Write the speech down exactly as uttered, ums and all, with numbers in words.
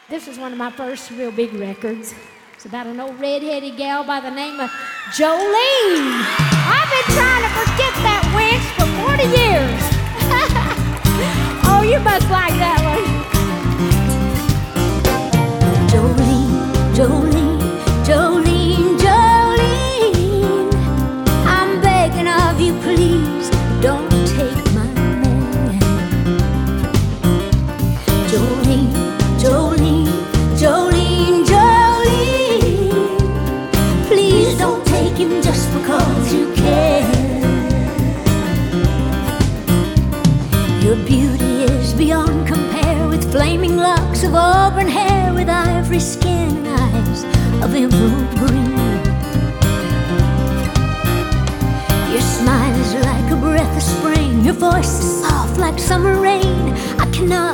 This was one of my first real big records. It's about an old red-headed gal by the name of Jolene. I've been trying to forget that wench for forty years. Oh, you must like that one. Jolene, Jolene, Jolene, Jolene, I'm begging of you, please, don't take my man. Jolene, Jolene, Jolene, Jolene, please don't take him just because you can. Your beauty is beyond compare, with flaming locks of auburn hair, with ivory skin and eyes of emerald green. Your smile is like a breath of spring, your voice is soft like summer rain. I cannot